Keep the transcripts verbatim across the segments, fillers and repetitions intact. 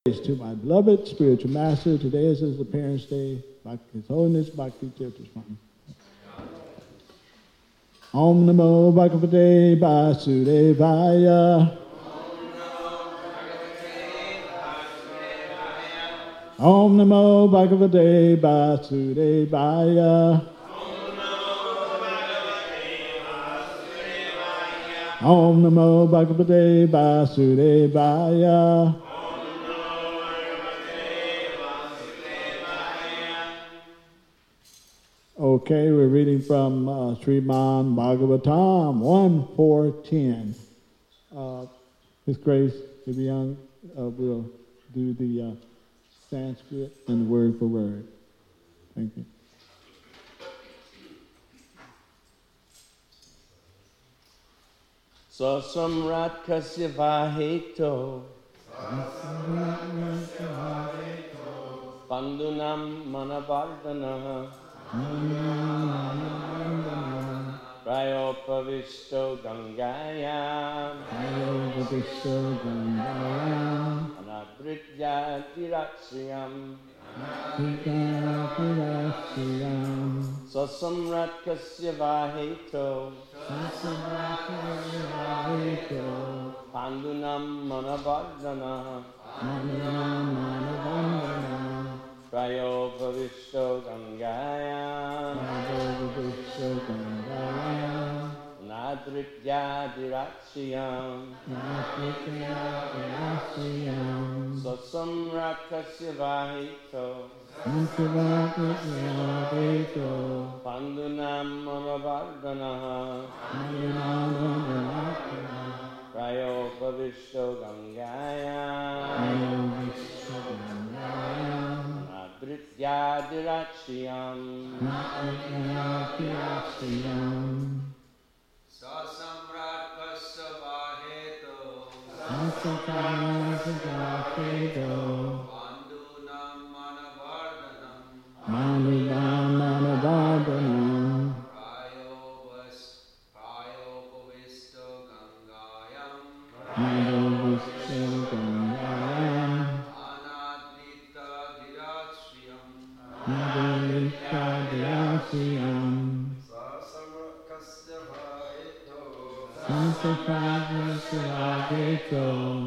To my beloved spiritual master, today is his appearance day, His Holiness Bhakti Tirtha Swami. Om Namo Bhagavate Vasudevaya. Om Namo Bhagavate Vasudevaya. Om Namo Bhagavate Vasudevaya. Okay, we're reading from uh, Sriman Bhagavatam one four ten. Uh, His Grace, if young, uh, will do the uh, Sanskrit and word for word. Thank you. Sasamrat kasya vaheto Bandunam manavardana Prayopavisto Gangaya Prayopavisto Gangaya Anadritya Tiratsiyam Tiratsiyam Sasamrat kasya vaheto Bandunam manavardana Bandunam manavardana Prayopavisto Gangaya Prayopavisto Gangaya Nadritya Diratsiyam Nadritya Diratsiyam Sasamrakasya Vahito Sasamrakasya Vahito Bandunam manavardana Bandunam manavardana Prayopavisto Gangaya Prayopavisto Gangaya Nadritya Diratsiyam Nadritya Diratsiyam Sasamrakasya Vaheto Sasamrakasya Vaheto Bandunam manavardhanam Bandunam manavardhanam Prayovas Prayopavisto Gangayam Prayopavisto Gangayam Anadrita Diratshriyam Nadritya Diratsiyam Sasamrakasya Vaheto Sasamrakasya Vaheto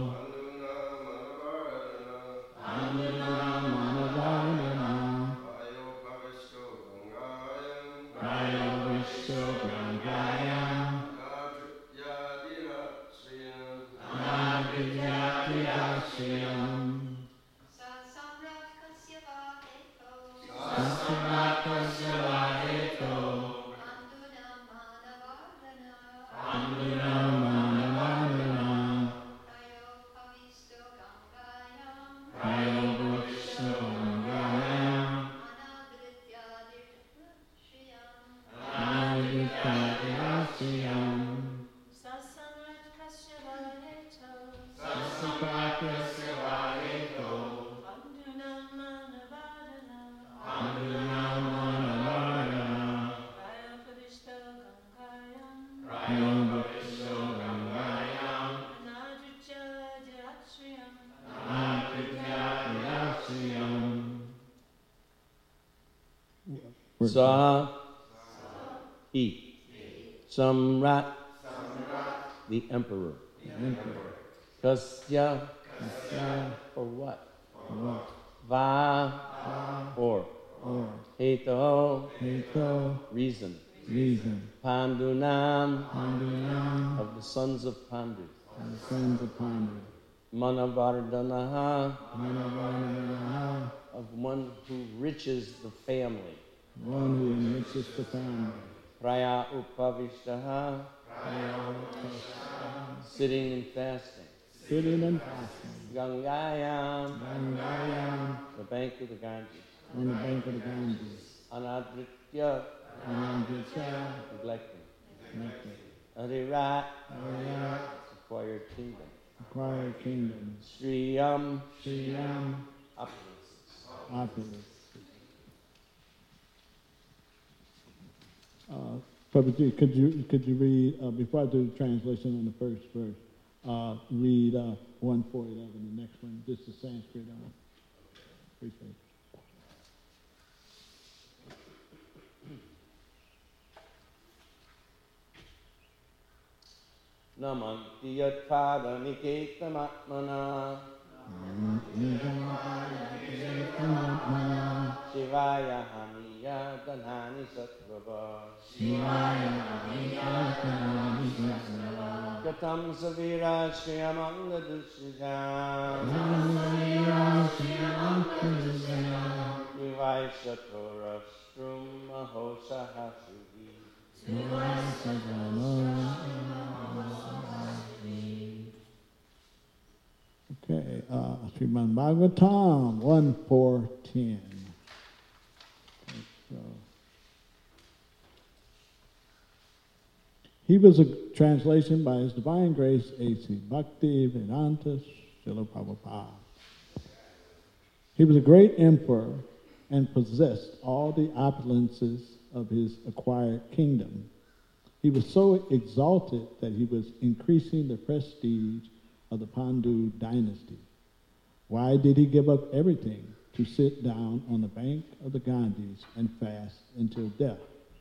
Bandunam Bandunam manavardhanam Prayopavisto Gangayam Prayopavisto Gangayam Anadrita Diratshriyam Nadritya Diratsiyam Sasamrakasya Vaheto Sasamrakasya Vaheto Bandunam manavardhana Bandunam manavardhanam Prayopavisto Gangayam Prayopavisto Gangayam Anadritya Diratshriyam Nadritya Diratsiyam Sasamrakasya Vaheto Sasamrakasya Vaheto Bandunam manavardhana Bandunam manavardhanam Prayopavisto Gangayam Prayopavisto Gangayam Anadritya Diratshriyam Nadritya Diratsiyam. Sa He Samrat the Emperor Kasya for what? Va or Or Heto Heto reason reason Pandunam Pandunam of the sons of Pandu and the sons of Pandu Manavardanaha Manavardhana, of one who riches the family one who enriches the family. Praya Upavishtaha sitting and fasting Sitting and fasting. Gangayam Gangayam the bank of the Ganges on the bank of the Ganges. Anadritya Anandritya neglecting Nectar. Adirat Arya acquired kingdom acquired kingdom. Sriyam Sriyam opulences opulence. Uh, Prabhuji, could you could you read uh, before I do the translation on the first verse? uh, read uh, one four eleven, the next one, just the Sanskrit on it. Appreciate it. Namanti yatpada niketam Shivaya haniya danhani satvava Gatam savira shriyamanga dushijam Shivaya satora strum ahosa hasugi Okay, uh, Srimad Bhagavatam, one four ten. So, he was a translation by His Divine Grace, A C Bhakti Vedanta Srila Prabhupada. He was a great emperor and possessed all the opulences of his acquired kingdom. He was so exalted that he was increasing the prestige of the Pandu dynasty. Why did he give up everything to sit down on the bank of the Ganges and fast until death?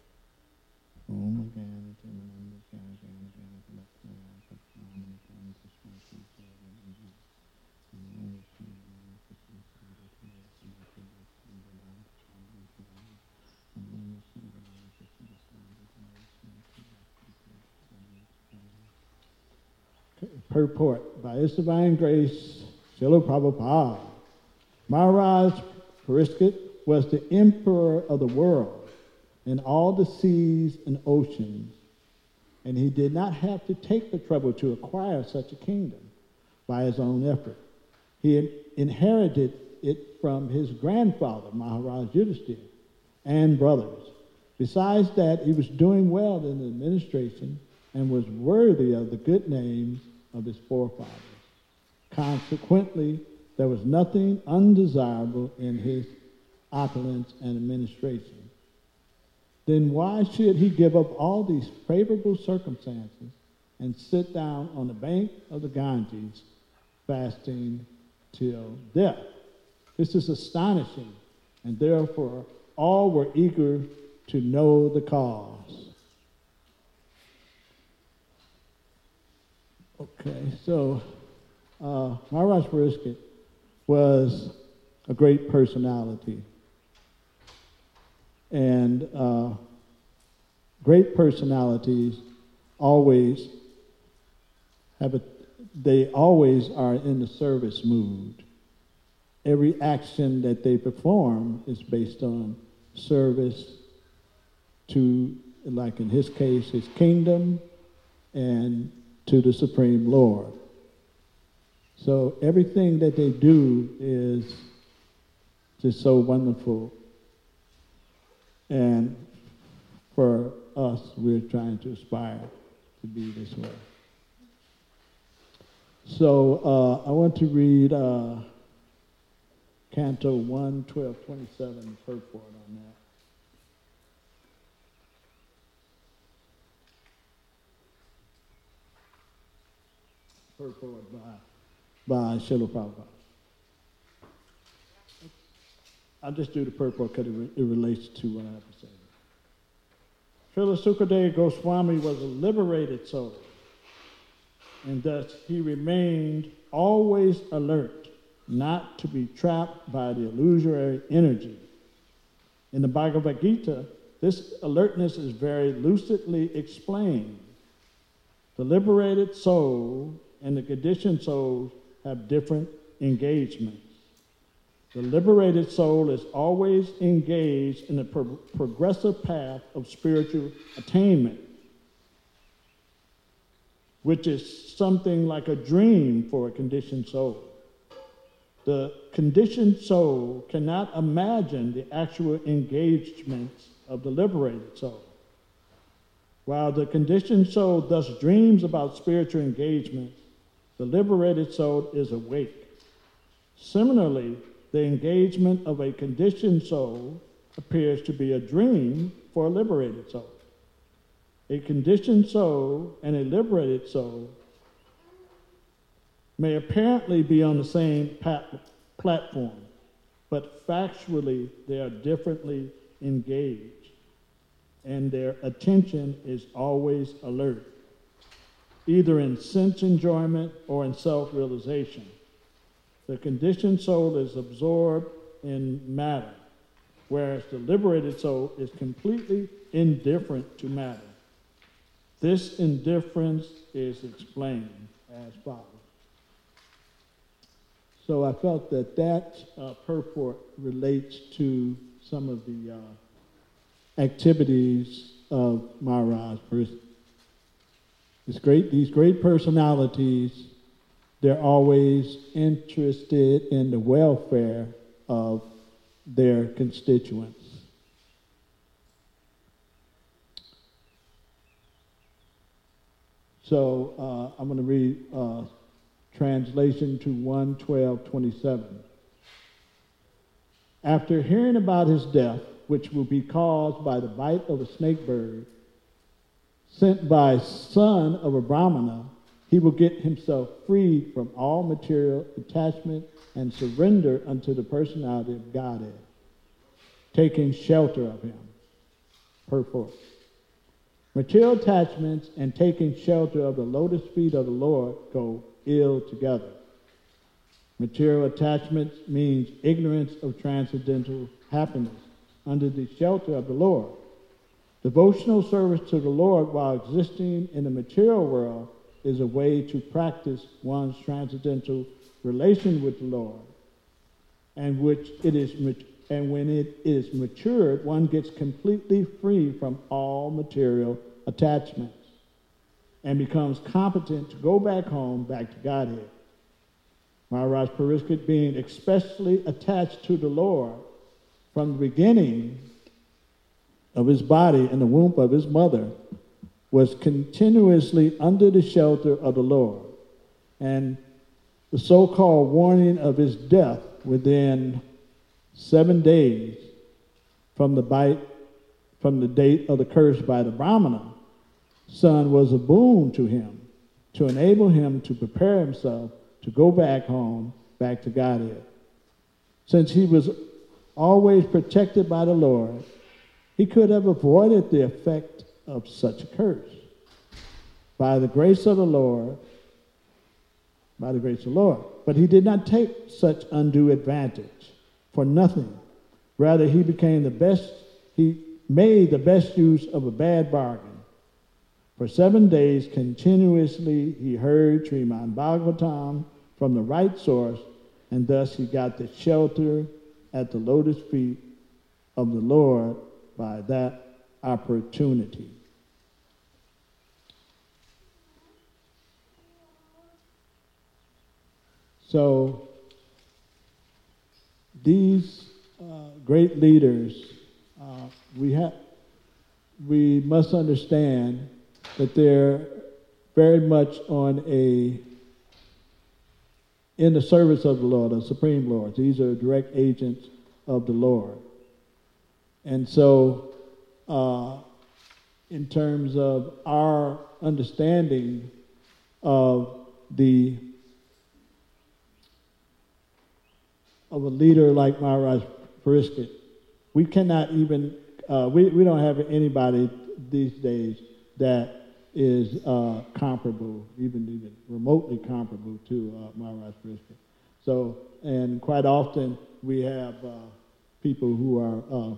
Purport by His Divine Grace, Srila Prabhupada. Maharaj Parikshit was the emperor of the world and all the seas and oceans, and he did not have to take the trouble to acquire such a kingdom by his own effort. He inherited it from his grandfather, Maharaj Yudhishthira, and brothers. Besides that, he was doing well in the administration and was worthy of the good names of his forefathers. Consequently, there was nothing undesirable in his opulence and administration. Then why should he give up all these favorable circumstances and sit down on the bank of the Ganges fasting till death? This is astonishing, and therefore all were eager to know the cause. Okay, so uh, Maharaj Parikshit was a great personality. And uh, great personalities always have a, they always are in the service mood. Every action that they perform is based on service to, like in his case, his kingdom and to the Supreme Lord. So everything that they do is just so wonderful. And for us, we're trying to aspire to be this way. So uh, I want to read uh, Canto one, twelve, twenty-seven, purport on that. Purport by, by Srila Prabhupada. I'll just do the purport because it, re- it relates to what I have to say. Srila Sukadeva Goswami was a liberated soul, and thus he remained always alert, not to be trapped by the illusory energy. In the Bhagavad Gita, this alertness is very lucidly explained. The liberated soul and the conditioned soul have different engagements. The liberated soul is always engaged in a pro- progressive path of spiritual attainment, which is something like a dream for a conditioned soul. The conditioned soul cannot imagine the actual engagements of the liberated soul. While the conditioned soul thus dreams about spiritual engagements, the liberated soul is awake. Similarly, the engagement of a conditioned soul appears to be a dream for a liberated soul. A conditioned soul and a liberated soul may apparently be on the same pat- platform, but factually they are differently engaged, and their attention is always alert, either in sense enjoyment or in self-realization. The conditioned soul is absorbed in matter, whereas the liberated soul is completely indifferent to matter. This indifference is explained as follows. So I felt that that uh, purport relates to some of the uh, activities of Maharaj. This great, these great personalities, they're always interested in the welfare of their constituents. So uh, I'm going to read uh, translation to one twelve twenty-seven. After hearing about his death, which will be caused by the bite of a snake bird, sent by son of a Brahmana, he will get himself freed from all material attachment and surrender unto the personality of Godhead, taking shelter of him. Purport. Material attachments and taking shelter of the lotus feet of the Lord go ill together. Material attachments means ignorance of transcendental happiness under the shelter of the Lord. Devotional service to the Lord while existing in the material world is a way to practice one's transcendental relation with the Lord, and which it is, and when it is matured, one gets completely free from all material attachments and becomes competent to go back home, back to Godhead. Maharaj Parishit, being especially attached to the Lord from the beginning of his body in the womb of his mother, was continuously under the shelter of the Lord. And the so-called warning of his death within seven days from the bite, from the date of the curse by the Brahmana, son was a boon to him to enable him to prepare himself to go back home, back to Godhead. Since he was always protected by the Lord, he could have avoided the effect of such a curse. By the grace of the Lord, by the grace of the Lord. But he did not take such undue advantage for nothing. Rather, he became the best, he made the best use of a bad bargain. For seven days continuously he heard Srimad Bhagavatam from the right source, and thus he got the shelter at the lotus feet of the Lord by that opportunity. So these uh, great leaders, uh, we have, we must understand that they're very much on a, in the service of the Lord, the Supreme Lord. These are direct agents of the Lord. And so, uh, in terms of our understanding of the of a leader like Maharaj Parishit, we cannot even, uh, we, we don't have anybody these days that is uh, comparable, even even remotely comparable to uh, Maharaj Parishit. So, and quite often we have uh, people who are uh,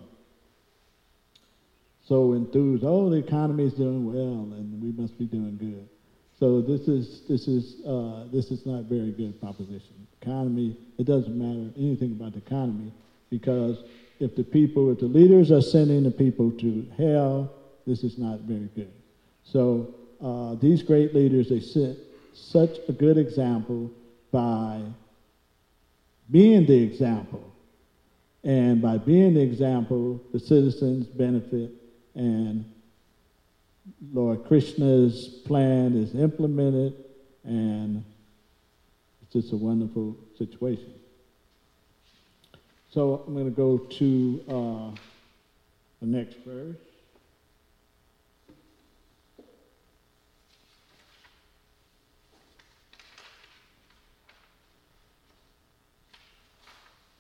so enthused, oh, the economy is doing well and we must be doing good. So this is this is uh, this is not a very good proposition. Economy, it doesn't matter anything about the economy, because if the people, if the leaders are sending the people to hell, this is not very good. So uh, these great leaders, they set such a good example by being the example. And by being the example, the citizens benefit, and Lord Krishna's plan is implemented, and it's just a wonderful situation. So I'm going to go to uh, the next verse.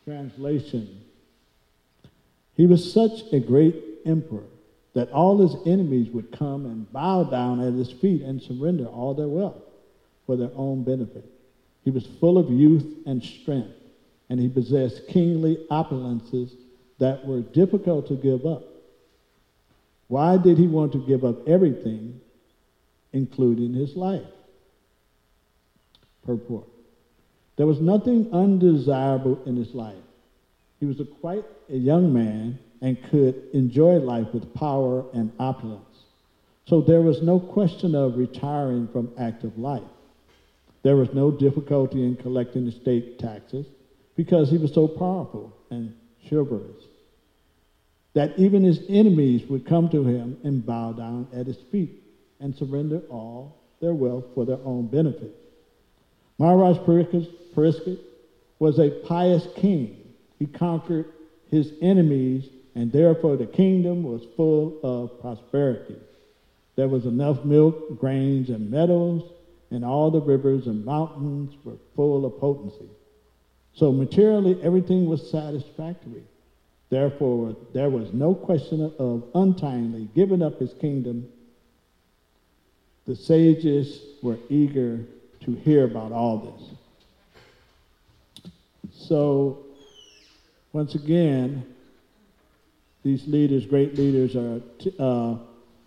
Translation. He was such a great emperor that all his enemies would come and bow down at his feet and surrender all their wealth for their own benefit. He was full of youth and strength, and he possessed kingly opulences that were difficult to give up. Why did he want to give up everything, including his life? Purport. There was nothing undesirable in his life. He was a quite a young man and could enjoy life with power and opulence. So there was no question of retiring from active life. There was no difficulty in collecting estate taxes because he was so powerful and chivalrous that even his enemies would come to him and bow down at his feet and surrender all their wealth for their own benefit. Maharaj Parikshit was a pious king. He conquered his enemies, and therefore the kingdom was full of prosperity. There was enough milk, grains, and metals, and all the rivers and mountains were full of potency. So materially, everything was satisfactory. Therefore, there was no question of untimely giving up his kingdom. The sages were eager to hear about all this. So, once again, these leaders, great leaders, are t- uh,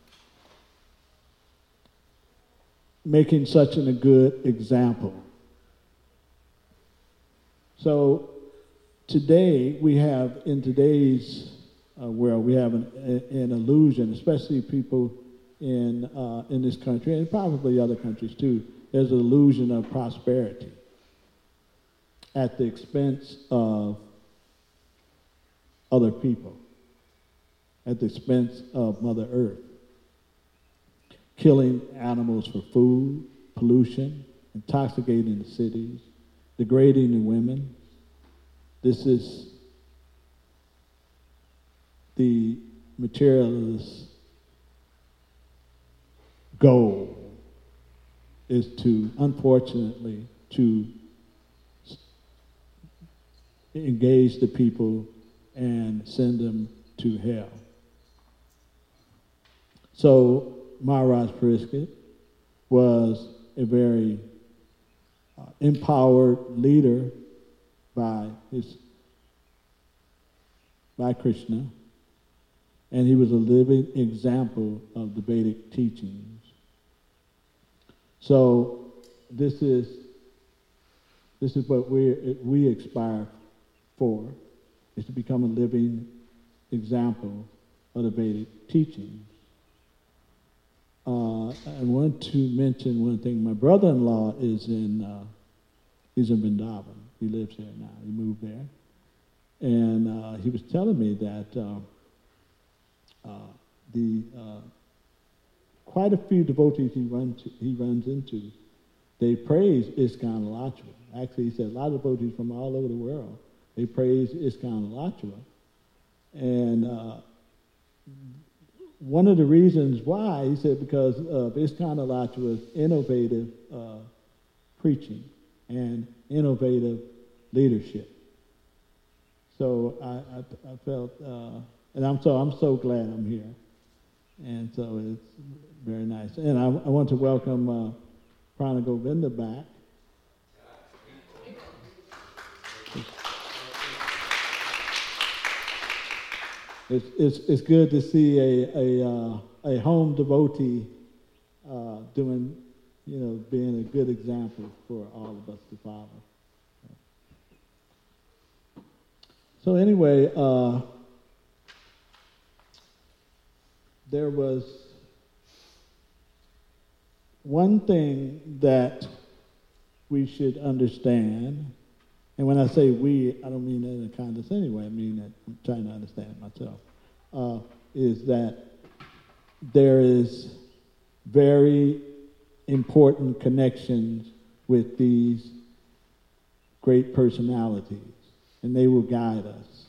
making such an, a good example. So today, we have, in today's uh, world, we have an, a, an illusion, especially people in, uh, in this country, and probably other countries too, there's an illusion of prosperity at the expense of other people, at the expense of Mother Earth. Killing animals for food, pollution, intoxicating the cities, degrading the women. This is the materialist goal, is to, unfortunately, to engage the people and send them to hell. So Maharaj Parikshit was a very uh, empowered leader by his by Krishna, and he was a living example of the Vedic teachings. So this is this is what we we aspire for, is to become a living example of the Vedic teachings. Uh, I want to mention one thing. My brother-in-law is in uh, he's in Vrindavan. He lives there now. He moved there, and uh, he was telling me that uh, uh, the uh, quite a few devotees he runs he runs into, they praise ISKCON Alachua. Actually, he said a lot of devotees from all over the world, they praise ISKCON Alachua, and uh, one of the reasons why, he said, because of ISKCON Alachua's innovative uh, preaching and innovative leadership. So I, I, I felt, uh, and I'm so I'm so glad I'm here, and so it's very nice. And I, I want to welcome uh, Prana Govinda back. It's, it's, it's good to see a a, uh, a home devotee uh, doing, you know, being a good example for all of us to follow. So anyway, uh, there was one thing that we should understand. And when I say we, I don't mean that in a condescending way. I mean that I'm trying to understand it myself. Uh, is that there is very important connections with these great personalities, and they will guide us.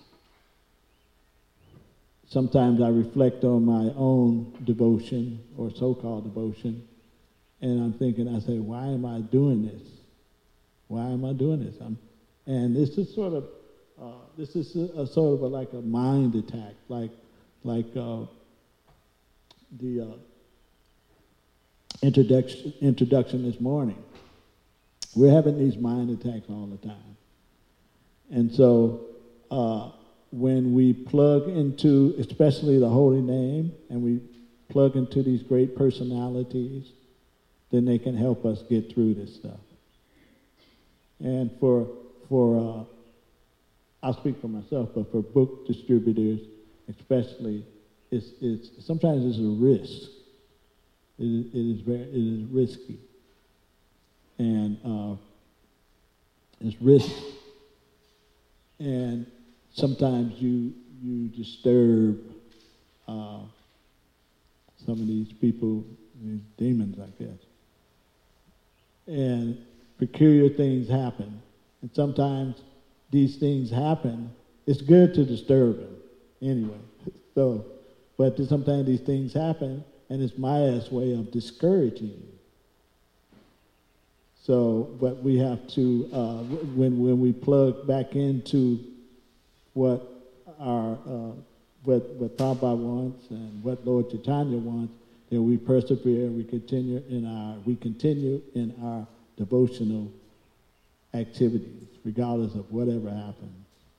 Sometimes I reflect on my own devotion, or so-called devotion, and I'm thinking, I say, why am I doing this? Why am I doing this? I'm And this is sort of uh, this is a, a sort of a, like a mind attack, like like uh, the uh, introduction introduction this morning. We're having these mind attacks all the time, and so uh, when we plug into, especially the holy name, and we plug into these great personalities, then they can help us get through this stuff. And for for uh, I'll speak for myself, but for book distributors especially, it's it's sometimes it's a risk. It is, it is very it is risky, and uh, it's risky, and sometimes you you disturb uh, some of these people, these demons, I guess, and peculiar things happen. And sometimes these things happen. It's good to disturb them anyway. So, but sometimes these things happen, and it's Maya's way of discouraging you. So, but we have to, uh, when when we plug back into what our uh, what what Prabhupada wants and what Lord Chaitanya wants, then we persevere. We continue in our we continue in our devotional activities, regardless of whatever happens.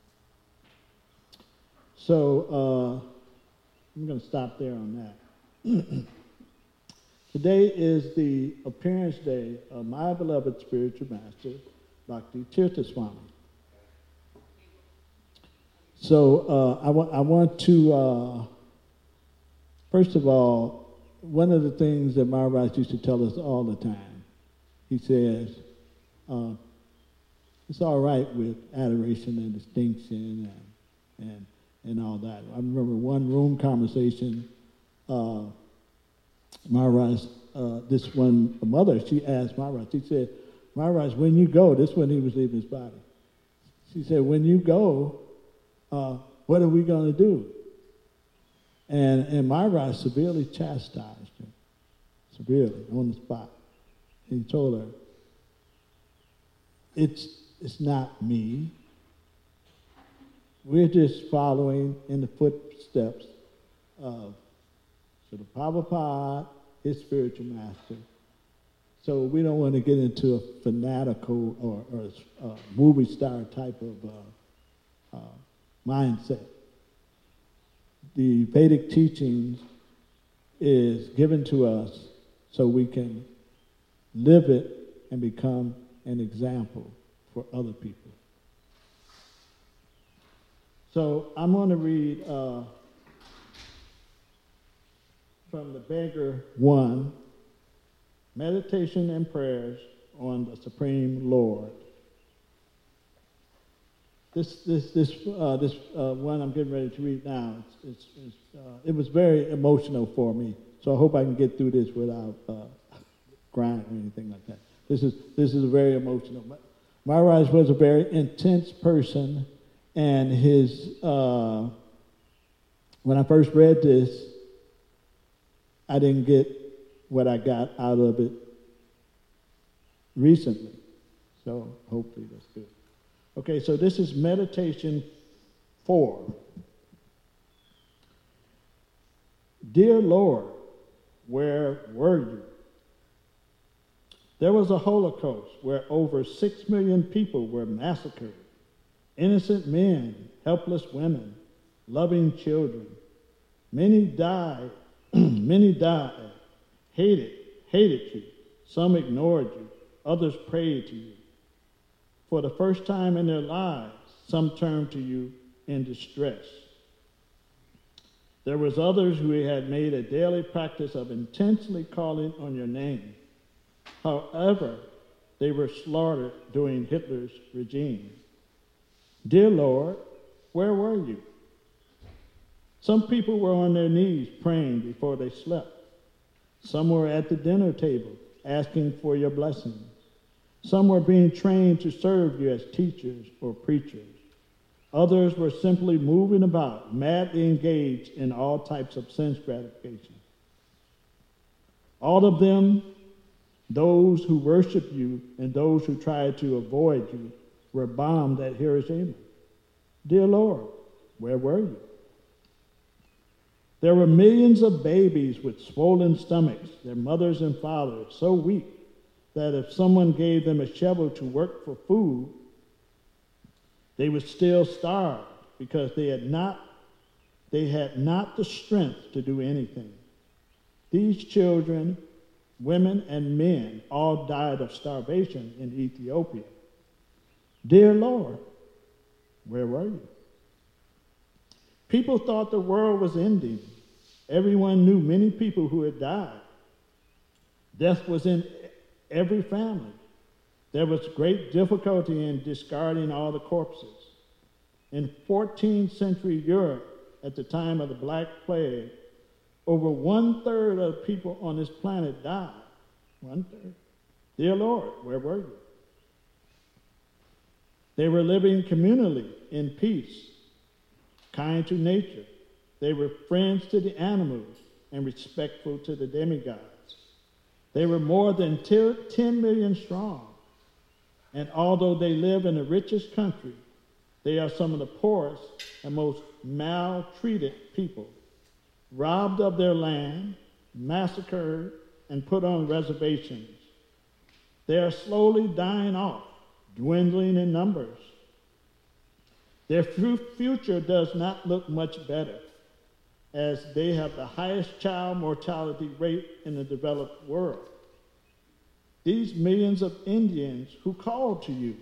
So uh, I'm going to stop there on that. Today is the appearance day of my beloved spiritual master, Bhakti Tirtha Swami. So uh, I, wa- I want to, uh, first of all, one of the things that Maharaj used to tell us all the time, he says, uh, it's all right with adoration and distinction and, and and all that. I remember one room conversation, uh, Maharaj, uh, this one mother, she asked Maharaj, she said, Maharaj, when you go, this when he was leaving his body, she said, when you go, uh, what are we going to do? And, and Maharaj severely chastised her, severely, on the spot. He told her, it's, it's not me. We're just following in the footsteps of Srila Prabhupada, his spiritual master. So we don't want to get into a fanatical or, or a movie star type of uh, uh, mindset. The Vedic teachings is given to us so we can live it and become an example for other people. So I'm going to read uh, from the Beggar one, Meditation and Prayers on the Supreme Lord. This this this uh, this uh, one I'm getting ready to read now. It's, it's, it's, uh, it was very emotional for me, so I hope I can get through this without uh, crying or anything like that. This is this is very emotional. Maharaj was a very intense person. And his, uh, when I first read this, I didn't get what I got out of it recently. So hopefully that's good. Okay, so this is meditation four. Dear Lord, where were you? There was a Holocaust where over six million people were massacred. Innocent men, helpless women, loving children. Many died, many died, hated, hated you. Some ignored you, others prayed to you. For the first time in their lives, some turned to you in distress. There was others who had made a daily practice of intensely calling on your name. However, they were slaughtered during Hitler's regime. Dear Lord, where were you? Some people were on their knees praying before they slept. Some were at the dinner table asking for your blessings. Some were being trained to serve you as teachers or preachers. Others were simply moving about, madly engaged in all types of sense gratification. All of them, those who worship you and those who try to avoid you, were bombed at Hiroshima. Dear Lord, where were you? There were millions of babies with swollen stomachs, their mothers and fathers so weak that if someone gave them a shovel to work for food, they would still starve because they had not, they had not the strength to do anything. These children, women, and men all died of starvation in Ethiopia. Dear Lord, where were you? People thought the world was ending. Everyone knew many people who had died. Death was in every family. There was great difficulty in discarding all the corpses. In fourteenth century Europe, at the time of the Black Plague, over one-third of the people on this planet died. One-third. Dear Lord, where were you? They were living communally in peace, kind to nature. They were friends to the animals and respectful to the demigods. They were more than ten million strong. And although they live in the richest country, they are some of the poorest and most maltreated people, robbed of their land, massacred, and put on reservations. They are slowly dying off, dwindling in numbers. Their future does not look much better, as they have the highest child mortality rate in the developed world. These millions of Indians who called to you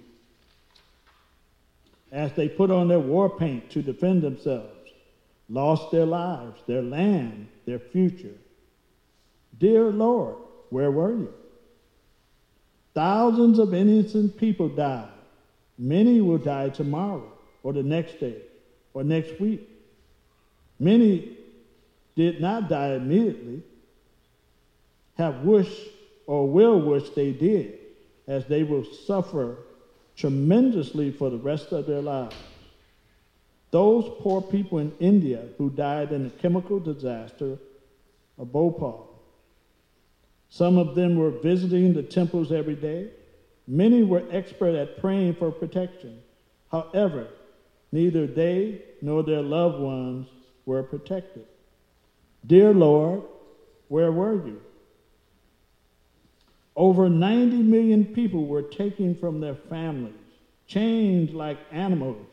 as they put on their war paint to defend themselves, lost their lives, their land, their future. Dear Lord, where were you? Thousands of innocent people died. Many will die tomorrow, or the next day, or next week. Many did not die immediately, have wished or will wish they did, as they will suffer tremendously for the rest of their lives. Those poor people in India who died in the chemical disaster of Bhopal. Some of them were visiting the temples every day. Many were expert at praying for protection. However, neither they nor their loved ones were protected. Dear Lord, where were you? Over ninety million people were taken from their families, chained like animals,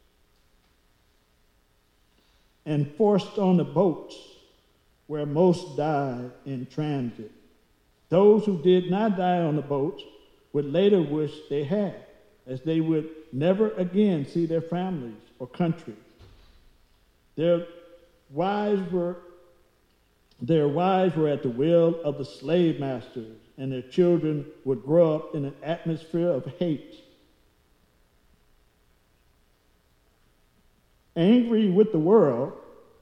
and forced on the boats where most died in transit. Those who did not die on the boats would later wish they had, as they would never again see their families or country. Their wives were, their wives were at the will of the slave masters, and their children would grow up in an atmosphere of hate. Angry with the world,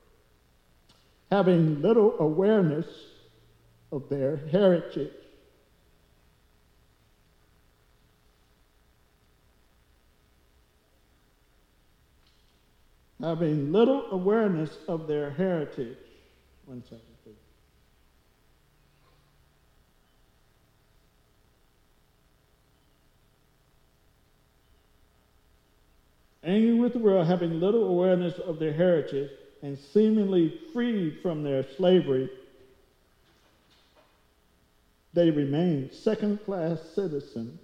having little awareness of their heritage, having little awareness of their heritage. One second, please. Angry with the world, having little awareness of their heritage, and seemingly freed from their slavery, they remain second-class citizens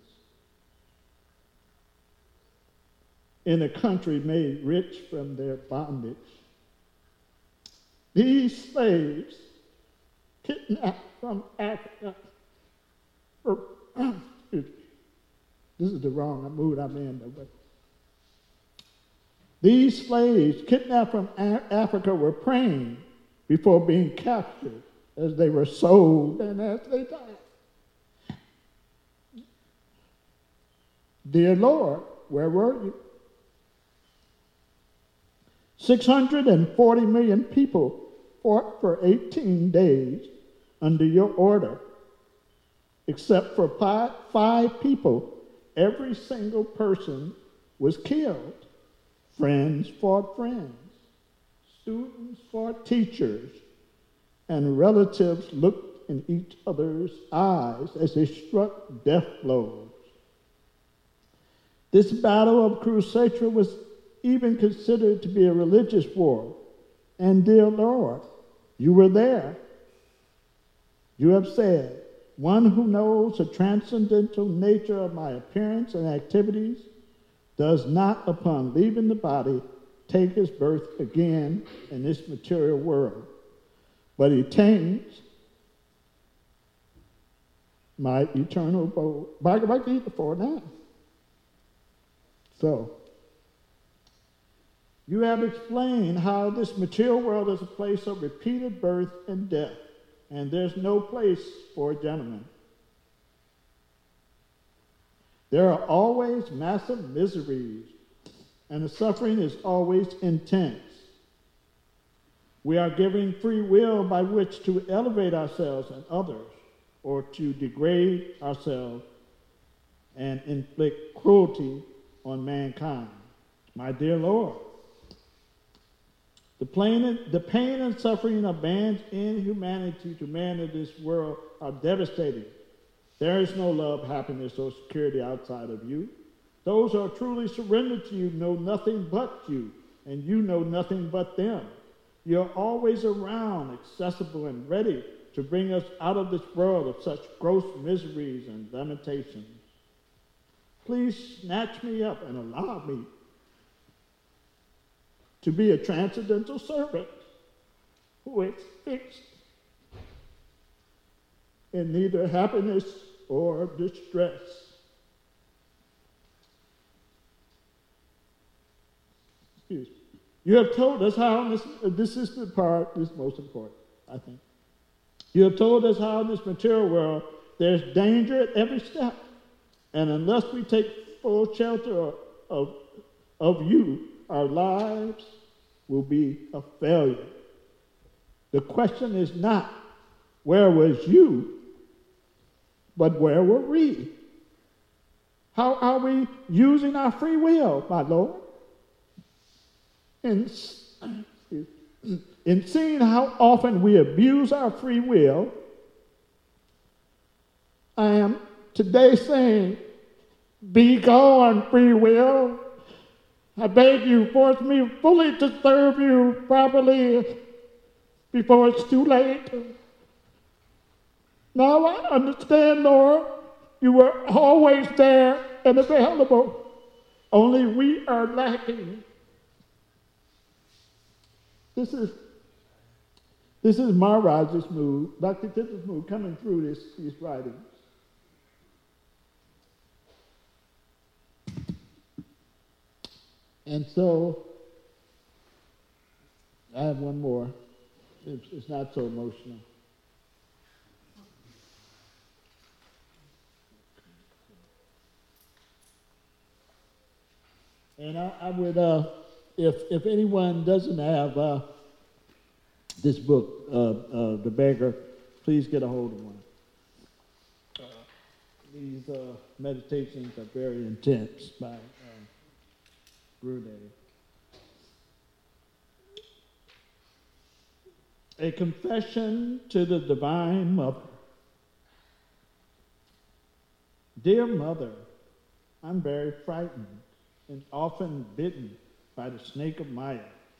in a country made rich from their bondage. These slaves kidnapped from Africa, or, excuse me, this is the wrong mood I'm in, but these slaves kidnapped from Africa were praying before being captured as they were sold and as they died. Dear Lord, where were you? six hundred forty million people fought for eighteen days under your order. Except for five, five people, every single person was killed. Friends fought friends, students fought teachers, and relatives looked in each other's eyes as they struck death blows. This battle of Kurukshetra was even considered to be a religious war. And dear Lord, you were there. You have said, one who knows the transcendental nature of my appearance and activities does not, upon leaving the body, take his birth again in this material world, but he attains my eternal abode. Bhagavad Gita four nine. So, you have explained how this material world is a place of repeated birth and death, and there's no place for a gentleman. There are always massive miseries, and the suffering is always intense. We are given free will by which to elevate ourselves and others, or to degrade ourselves and inflict cruelty on mankind. My dear Lord, the pain, the pain and suffering of man's inhumanity to man in this world are devastating. There is no love, happiness, or security outside of you. Those who are truly surrendered to you know nothing but you, and you know nothing but them. You're always around, accessible, and ready to bring us out of this world of such gross miseries and lamentations. Please snatch me up and allow me to be a transcendental servant who is fixed in neither happiness or distress. Excuse me. You have told us how, this, this is the part that's most important, I think. You have told us how in this material world there's danger at every step. And unless we take full shelter of, of you, our lives will be a failure. The question is not, where was you, but where were we? How are we using our free will, my Lord? In, in seeing how often we abuse our free will, I am today saying, be gone, free will. I beg you, force me fully to serve you properly before it's too late. Now I understand, Lord, you were always there and available. Only we are lacking. This is this is Maharaj's mood, Doctor Titta's mood, coming through this, these writings. And so, I have one more. It's, it's not so emotional. And I, I would, uh, if if anyone doesn't have uh, this book, uh, uh, The Beggar, please get a hold of one. Uh, these uh, meditations are very intense by uh, Gurudev. A confession to the Divine Mother. Dear Mother, I'm very frightened and often bitten by the snake of Maya.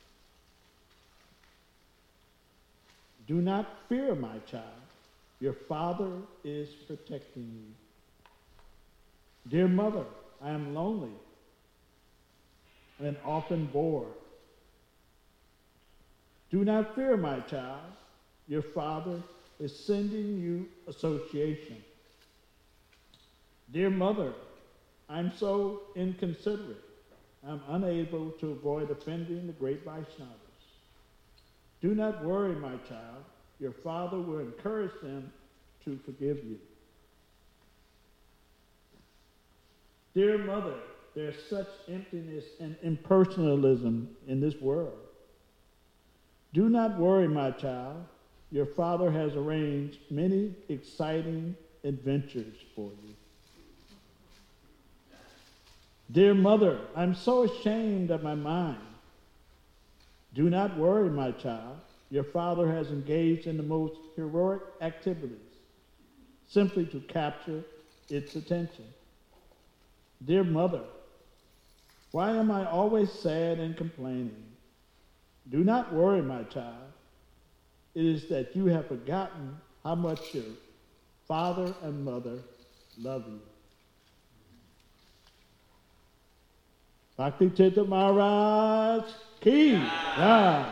Do not fear, my child. Your father is protecting you. Dear Mother, I am lonely and often bored. Do not fear, my child. Your father is sending you association. Dear Mother, I'm so inconsiderate. I'm unable to avoid offending the great Vaishnavas. Do not worry, my child. Your father will encourage them to forgive you. Dear Mother, there's such emptiness and impersonalism in this world. Do not worry, my child. Your father has arranged many exciting adventures for you. Dear Mother, I'm so ashamed of my mind. Do not worry, my child. Your father has engaged in the most heroic activities simply to capture its attention. Dear Mother, Why am I always sad and complaining? Do not worry, my child. It is that you have forgotten how much your father and mother love you. Bhakti Tirtha Maharaj Ki Jai.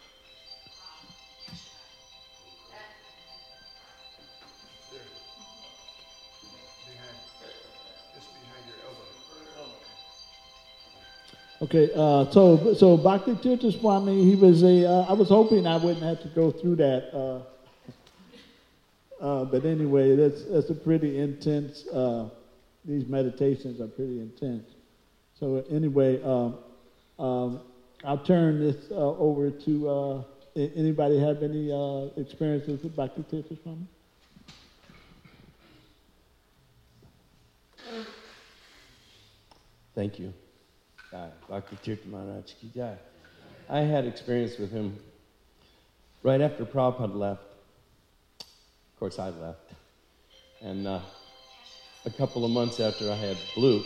Okay, uh, so so Bhakti Tirtha Swami, he was a. Uh, I was hoping I wouldn't have to go through that, uh, uh, but anyway, that's that's a pretty intense. Uh, these meditations are pretty intense. So anyway, um, um, I'll turn this uh, over to. Uh, anybody have any uh, experiences with Bhakti Tirtha Swami? Thank you. Jai. Bhakti Tirtha Maharaj Ki Jai. I had experience with him right after Prabhupada left. Of course, I left. And uh, a couple of months after I had Blue,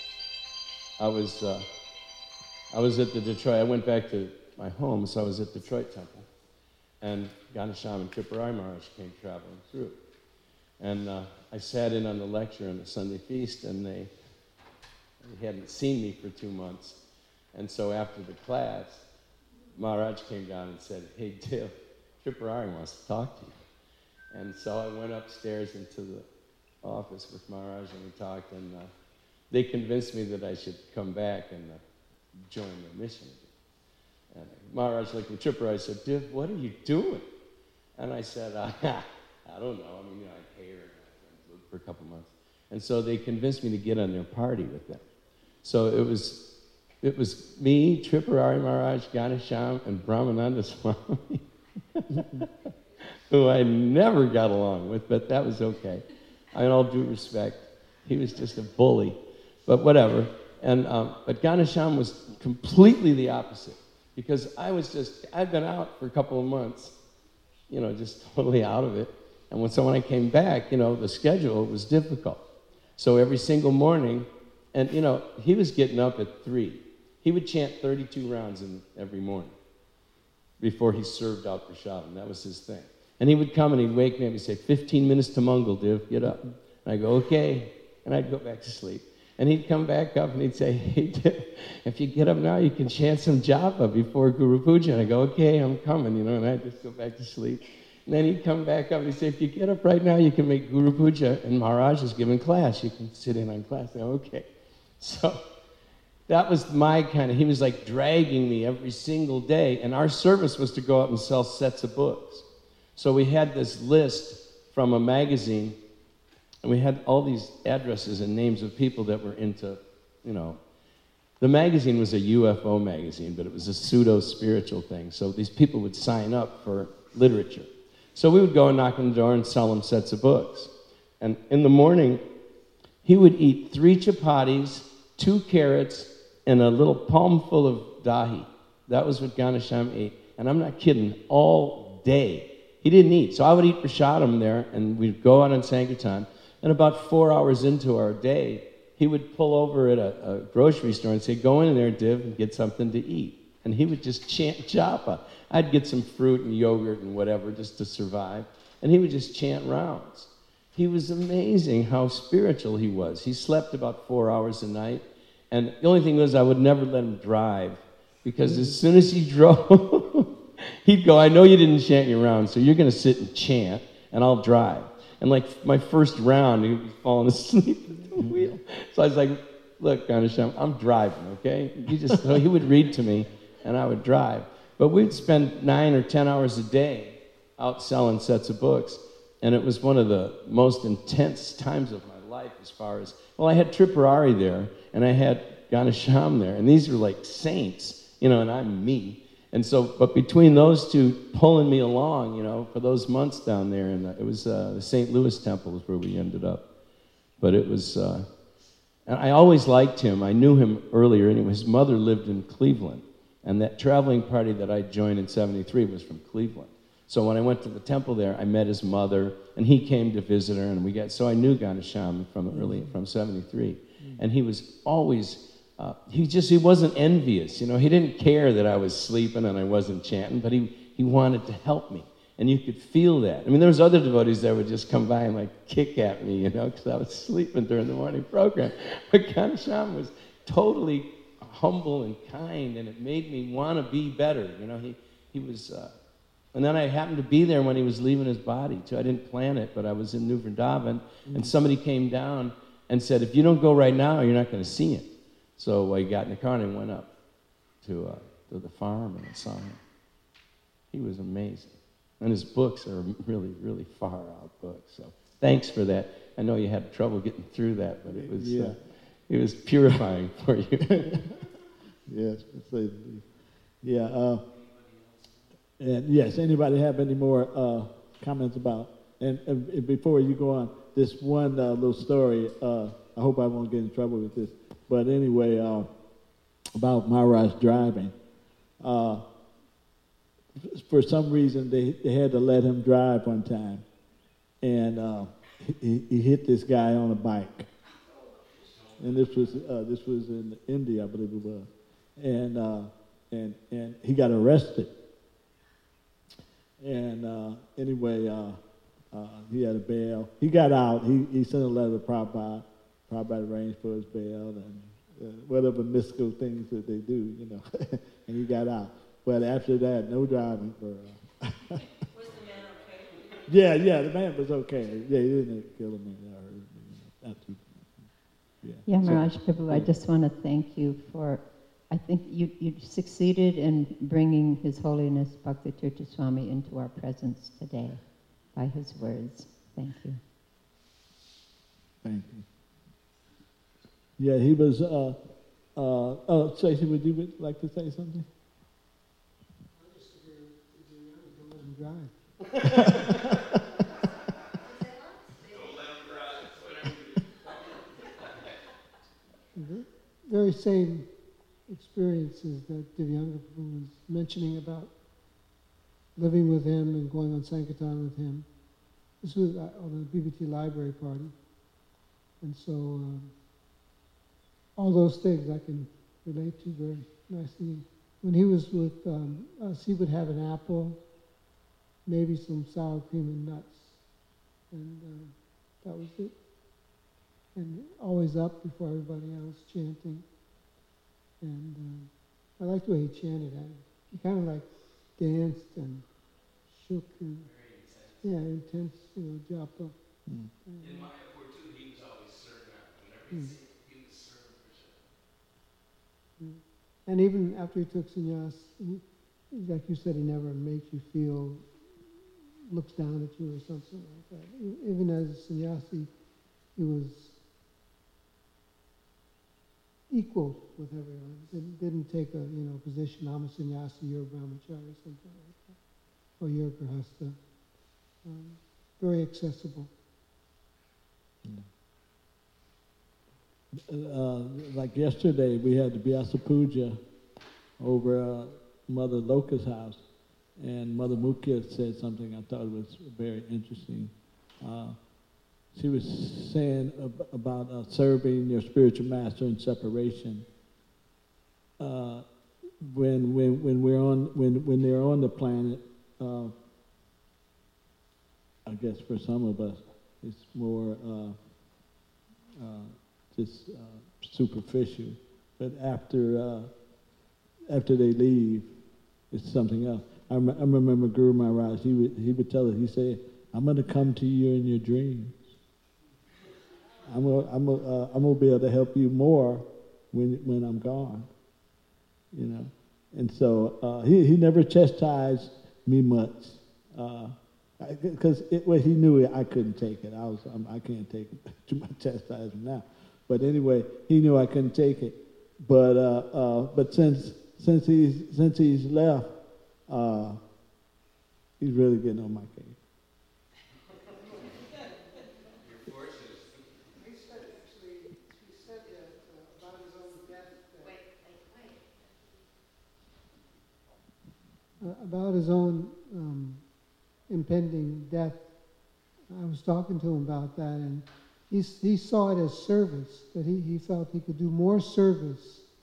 I was uh, I was at the Detroit. I went back to my home, so I was at Detroit Temple, and Ganesham and Tripurari Maharaj came traveling through, and uh, I sat in on the lecture on the Sunday feast, and they. He hadn't seen me for two months. And so after the class, Maharaj came down and said, hey, Div, Tripurari wants to talk to you. And so I went upstairs into the office with Maharaj and we talked, and uh, they convinced me that I should come back and uh, join their mission. And Maharaj looked at Tripurari and said, Div, what are you doing? And I said, uh, I don't know. I mean, you know, I pay her for a couple months. And so they convinced me to get on their party with them. So it was it was me, Tripurari Maharaj, Ganesham, and Brahmananda Swami, who I never got along with, but that was okay. In all due respect, he was just a bully, but whatever. And um, but Ganesham was completely the opposite, because I was just, I'd been out for a couple of months, you know, just totally out of it. And when, so when I came back, you know, the schedule was difficult. So every single morning, and, you know, he was getting up at three. He would chant thirty-two rounds in every morning before he served out prasadam. That was his thing. And he would come and he'd wake me up and he'd say, fifteen minutes to Mangal, Div, get up. And I'd go, okay. And I'd go back to sleep. And he'd come back up and he'd say, hey, Div, if you get up now, you can chant some japa before Guru Puja. And I go, okay, I'm coming, you know, and I'd just go back to sleep. And then he'd come back up and he'd say, if you get up right now, you can make Guru Puja. And Maharaj is giving class. You can sit in on class. I go, okay. So that was my kind of, he was like dragging me every single day. And our service was to go out and sell sets of books. So we had this list from a magazine, and we had all these addresses and names of people that were into, you know, the magazine was a U F O magazine, but it was a pseudo-spiritual thing. So these people would sign up for literature. So we would go and knock on the door and sell them sets of books. And in the morning, he would eat three chapatis, two carrots, and a little palmful of dahi. That was what Ganesham ate. And I'm not kidding, all day. He didn't eat. So I would eat prasadam there, and we'd go out on Sankirtan. And about four hours into our day, he would pull over at a, a grocery store and say, go in there, Div, and get something to eat. And he would just chant japa. I'd get some fruit and yogurt and whatever just to survive. And he would just chant rounds. He was amazing how spiritual he was. He slept about four hours a night. And the only thing was I would never let him drive, because as soon as he drove, he'd go, I know you didn't chant your round, so you're going to sit and chant, and I'll drive. And like my first round, he was falling asleep at the wheel. So I was like, look, Ganesham, I'm driving, okay? You just, so he would read to me, and I would drive. But we'd spend nine or ten hours a day out selling sets of books. And it was one of the most intense times of my life as far as, well, I had Tripurari there, and I had Ganesham there, and these were like saints, you know, and I'm me. And so, but between those two pulling me along, you know, for those months down there, and it was uh, the Saint Louis Temple is where we ended up. But it was, uh, and I always liked him. I knew him earlier, and his mother lived in Cleveland. And that traveling party that I joined in seventy-three was from Cleveland. So when I went to the temple there, I met his mother, and he came to visit her, and we got, so I knew Ganesham from early, from seventy-three. And he was always uh, he just, he wasn't envious, you know. He didn't care that I was sleeping and I wasn't chanting, but he, he wanted to help me. And you could feel that. I mean, there was other devotees that would just come by and like kick at me, you know, because I was sleeping during the morning program. But Ghanshyam was totally humble and kind, and it made me want to be better, you know. He, he was, uh, and then I happened to be there when he was leaving his body, too. I didn't plan it, but I was in New Vrindavan, and somebody came down and said, if you don't go right now, you're not going to see him. So I got in the car and I went up to, uh, to the farm and I saw him. He was amazing. And his books are really, really far out books. So thanks for that. I know you had trouble getting through that, but it was Yeah. uh, it was purifying for you. Yes. So, yeah. Uh, and yes. Anybody have any more uh, comments about? And, and before you go on, this one uh, little story. Uh, I hope I won't get in trouble with this. But anyway, uh, about Maharaj driving. Uh, For some reason, they, they had to let him drive one time, and uh, he, he hit this guy on a bike. And this was uh, this was in India, I believe it was, and uh, and and he got arrested. And uh, anyway, uh, uh, he had a bail. He got out. He he sent a letter to Prabhupada. Prabhupada arranged for his bail and uh, whatever mystical things that they do, you know. And he got out. But after that, no driving for. Uh, Was the man okay? yeah, yeah, the man was okay. Yeah, he didn't kill him or hurt him. Not too. Yeah. Yeah, So- Maharaj Prabhu, I just want to thank you for, I think you, you succeeded in bringing His Holiness Bhakti Tirtha Swami into our presence today by his words. Thank you. Thank you. Yeah, he was. Uh, uh, oh, Tracy, would you would like to say something? Drive. The very same experiences that Divyanga was mentioning about living with him and going on Sankirtan with him. This was on the B B T library party. And so um, all those things I can relate to very nicely. When he was with um, us, he would have an apple, maybe some sour cream and nuts, and uh, that was it. And always up before everybody else chanting. And uh, I liked the way he chanted. I, he kind of like danced and shook and yeah, intense, you know, japa. Mm. In Mayapur too, he was always serving up. Whenever Mm. he was serving for sure. Mm. And even after he took sannyas, he, like you said, he never makes you feel, looks down at you or something like that. E- Even as a sannyasi, he was equal with everyone. Didn't, didn't take a you know position. I'm a sannyasi, you're a brahmachari, something like that, or you're a grihastha. Um, very accessible. Uh, like yesterday, we had the Vyasa Puja over uh, Mother Loka's house, and Mother Mukhya said something I thought was very interesting. Uh, she was saying ab- about uh, serving your spiritual master in separation. Uh, when when when we're on when when they're on the planet, uh, I guess for some of us, it's more. Uh, uh, just uh, superficial, but after uh, after they leave, it's something else. I, rem- I remember Guru Maharaj. He would he would tell us. He said, "I'm going to come to you in your dreams. I'm gonna, I'm gonna, uh, I'm gonna be able to help you more when when I'm gone." You know, and so uh, he he never chastised me much, because uh, well, he knew I couldn't take it. I was I'm, I can't take too much chastisement now. But anyway, he knew I couldn't take it. But uh, uh, but since since he's since he's left, uh, he's really getting on my case. You're fortunate. He said actually, he said that uh, about his own death. Uh, about his own um, impending death. I was talking to him about that, and he he saw it as service. That he, he felt he could do more service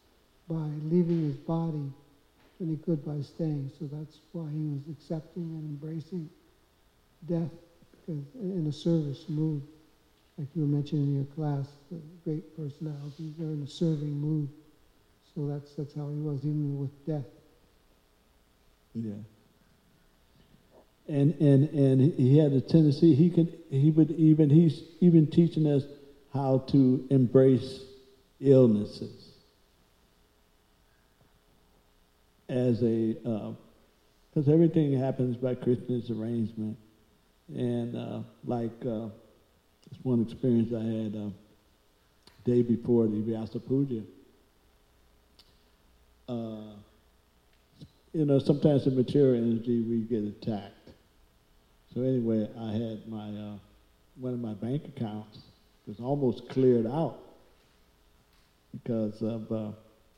by leaving his body than he could by staying. So that's why he was accepting and embracing death, because in a service mood, like you were mentioning in your class, the great personalities are in a serving mood. So that's that's how he was, even with death. Yeah. And and and he had a tendency. He could he would even he's even teaching us how to embrace illnesses as a because uh, everything happens by Krishna's arrangement. And uh, like uh, this one experience I had uh, day before the Vyasa Puja. Uh, you know, sometimes in material energy we get attacked. So anyway, I had my uh, one of my bank accounts was almost cleared out because of uh,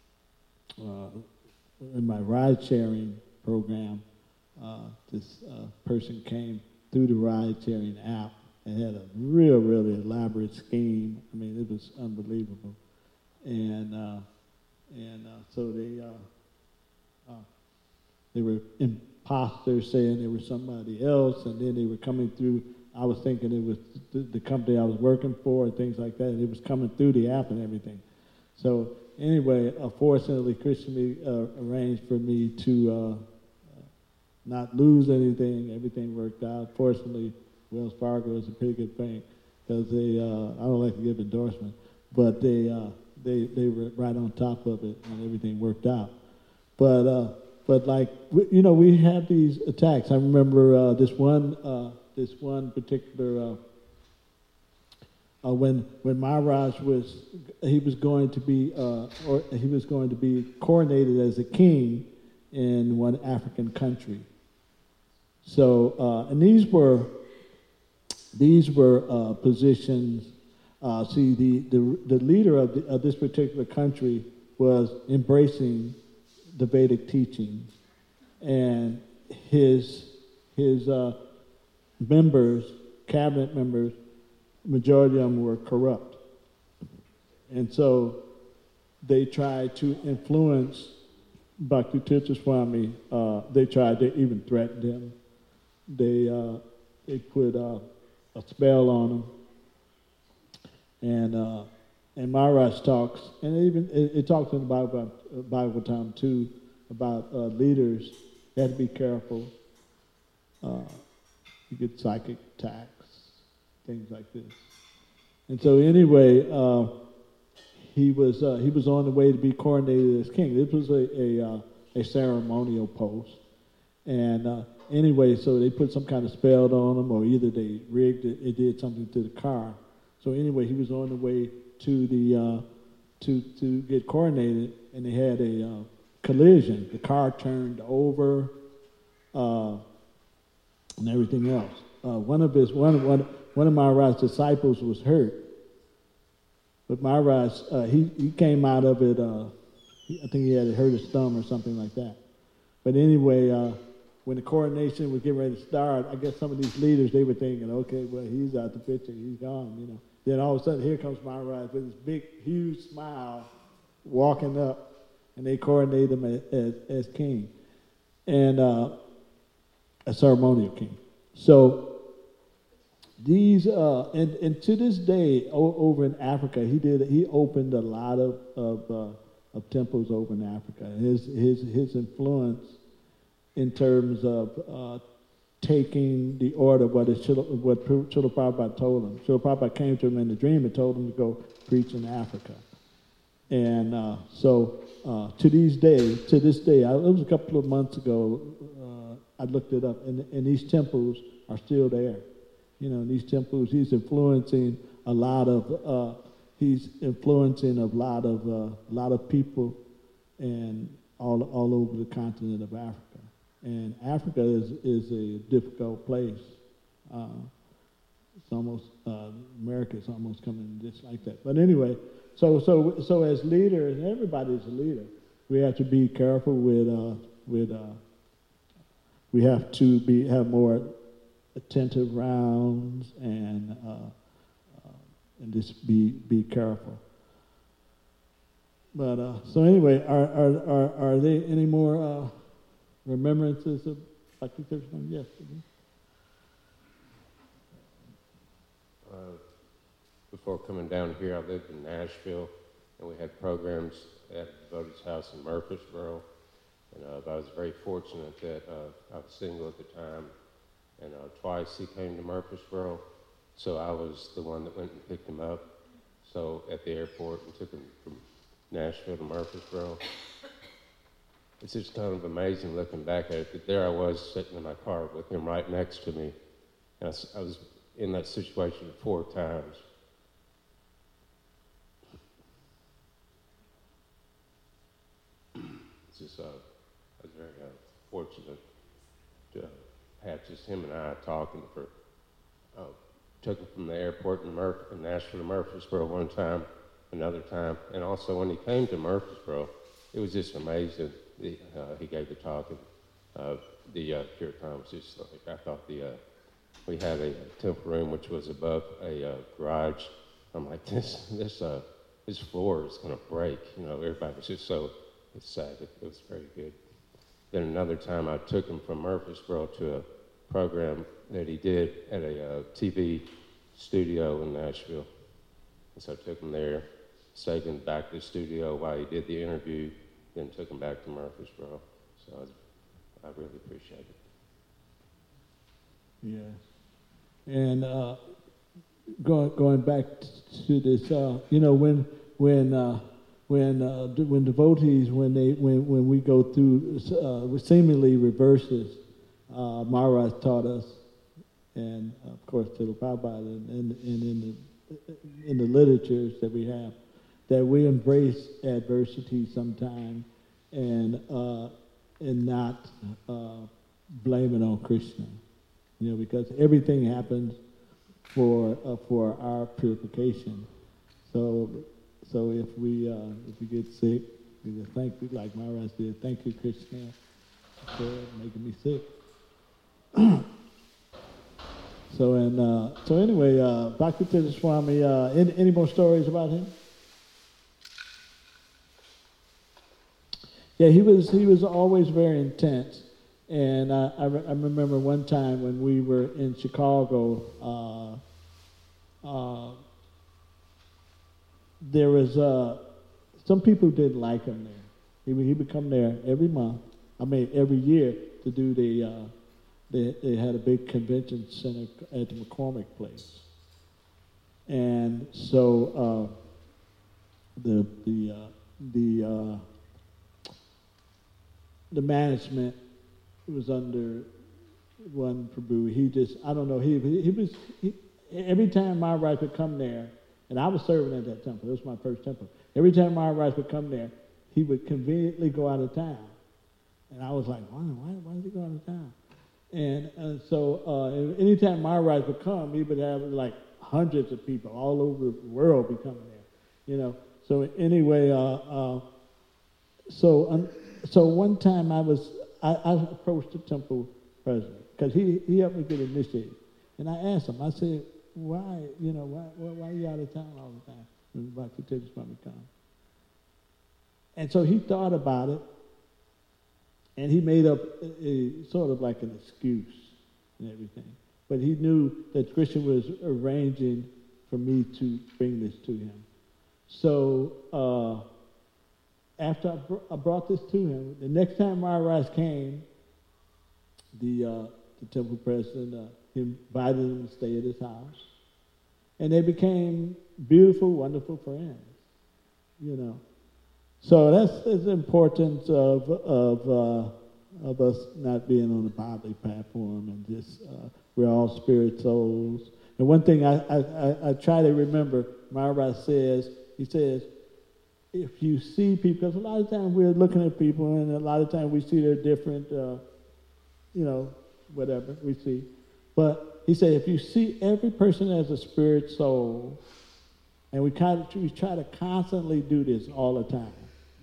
uh, in my ride sharing program, uh, this uh, person came through the ride sharing app and had a real, really elaborate scheme. I mean, it was unbelievable. And uh, and uh, so they uh, uh, they were imposters saying they were somebody else, and then they were coming through. I was thinking it was the, the company I was working for and things like that. It was coming through the app and everything. So anyway, uh, fortunately, Krishna uh, arranged for me to uh, not lose anything. Everything worked out. Fortunately, Wells Fargo is a pretty good bank because they, uh, I don't like to give endorsement, but they, uh, they, they were right on top of it and everything worked out. But, uh, but like, we, you know, we have these attacks. I remember uh, this one, uh, this one particular, uh, uh, when when Maharaj was, he was going to be, uh, or he was going to be coronated as a king in one African country. So, uh, and these were, these were uh, positions. Uh, see, the, the the leader of, the, of this particular country was embracing the Vedic teachings, and his his uh, members, cabinet members, majority of them were corrupt, and so they tried to influence Bhakti Tirtha Swami. Uh, they tried to even threaten him. They uh, they put uh, a spell on him, and uh, and Maharaj talks, and it even it, it talks in the Bible, Bible time too about uh, leaders. They have to be careful. Uh, you get psychic attacks, things like this. And so anyway, uh, he was uh, he was on the way to be coronated as king. This was a a, uh, a ceremonial post, and uh, anyway, so they put some kind of spell on him, or either they rigged it, it did something to the car. So anyway, he was on the way to the uh, to to get coronated, and they had a uh, collision. The car turned over, uh, and everything else. Uh, one of his one one one of Maharaj's disciples was hurt, but Maharaj uh, he he came out of it. Uh, I think he had hurt his thumb or something like that. But anyway, uh, when the coronation was getting ready to start, I guess some of these leaders, they were thinking, okay, well, he's out the picture, he's gone, you know. Then all of a sudden, here comes Maharaj with this big, huge smile, walking up, and they coronate him as, as, as king, and uh, a ceremonial king. So these, uh, and, and to this day, o- over in Africa, he did, he opened a lot of of, uh, of temples over in Africa. His his his influence in terms of uh, taking the order of what, Srila, what Srila Prabhupada told him. Srila Prabhupada came to him in a dream and told him to go preach in Africa. And uh, so uh, to these days, to this day, I, it was a couple of months ago, uh, I looked it up, and, and these temples are still there. You know, these temples, he's influencing a lot of, uh, he's influencing a lot of, uh, a lot of people and all, all over the continent of Africa. And Africa is, is a difficult place. Uh, it's almost, uh, America's almost coming just like that. But anyway, so so so as leaders, everybody's a leader. We have to be careful with, uh, with uh, we have to be have more attentive rounds and, uh, uh, and just be, be careful. but uh, so anyway, are are are, are there any more uh, remembrances of Bhakti Tirtha Swami? Yes. Uh, before coming down here, I lived in Nashville, and we had programs at Devotee's House in Murfreesboro. And uh, I was very fortunate that uh, I was single at the time, and uh, twice he came to Murfreesboro, so I was the one that went and picked him up. So at the airport and took him from Nashville to Murfreesboro. It's just kind of amazing looking back at it, that there I was sitting in my car with him right next to me, and I, s- I was in that situation four times. It's just, uh, I was very uh, fortunate to have just him and I talking for, uh, took him from the airport in, Murph- in Nashville to Murfreesboro one time, another time, and also when he came to Murfreesboro, it was just amazing. The, uh, he gave the talk, and uh, the uh, Kirtan was just like, I thought the, uh, we had a temple room which was above a uh, garage. I'm like, this, this, uh, this floor is gonna break. You know, everybody was just so excited. It was very good. Then another time I took him from Murfreesboro to a program that he did at a uh, T V studio in Nashville. And so I took him there, stayed in back to the studio while he did the interview, then took him back to Murfreesboro. So I, was, I really appreciate it. Yeah. And uh, going going back to this, uh, you know, when when uh, when uh, d- when devotees when they when when we go through uh, seemingly reverses, uh, Maharaj taught us, and of course Srila Prabhupada, and, and, and in the in the literatures that we have, that we embrace adversity sometime, and uh, and not uh, blame it on Krishna. You know, because everything happens for uh, for our purification. So, so if we uh, if we get sick, we just thank you, like Maharaj said, thank you, Krishna, for making me sick. so and uh, so anyway, uh, Bhakti Tirtha Swami. Uh, any, any more stories about him? Yeah, he was he was always very intense. And uh, I, re- I remember one time when we were in Chicago, uh, uh, there was uh, some people didn't like him there. He would, he would come there every month, I mean every year, to do the, uh, they, they had a big convention center at the McCormick Place. And so uh, the, the, uh, the, uh, the management was under one Prabhu. He just, I don't know, he, he, he was, he, every time Maharaj would come there, and I was serving at that temple, it was my first temple. Every time Maharaj would come there, he would conveniently go out of town. And I was like, why, why, why did he go out of town? And uh, so uh, anytime Maharaj would come, he would have like hundreds of people all over the world be coming there, you know. So anyway, uh, uh, so um, so one time I was, I, I approached the temple president because he, he helped me get initiated. And I asked him, I said, why, you know, why, why, why are you out of town all the time when Bhakti Tirtha Swami come? And so he thought about it, and he made up a, a sort of like an excuse and everything. But he knew that Krishna was arranging for me to bring this to him. So uh, after I, br- I brought this to him, the next time Maharaj came, the, uh, the temple president uh, he invited him to stay at his house. And they became beautiful, wonderful friends, you know. So that's, that's the importance of of uh, of us not being on the bodily platform, and just uh, we're all spirit souls. And one thing I, I, I, I try to remember, Maharaj says, he says, if you see people, because a lot of times we're looking at people, and a lot of times we see they're different, uh, you know, whatever we see. But he said, if you see every person as a spirit soul, and we kind of we try to constantly do this all the time.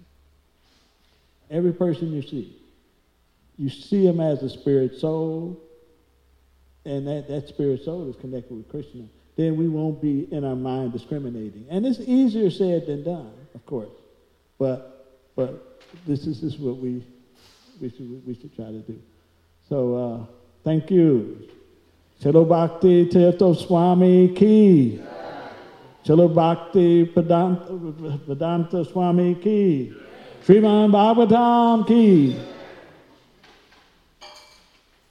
Every person you see, you see him as a spirit soul, and that, that spirit soul is connected with Krishna. Then we won't be in our mind discriminating. And it's easier said than done, of course. but but this is, this is what we we should we should try to do. So uh, thank you. Chilo Bhakti Tirtha Swami Ki. Chilo Bhakti Vedanta, Vedanta Swami Ki. Sriman Bhagavatam Ki.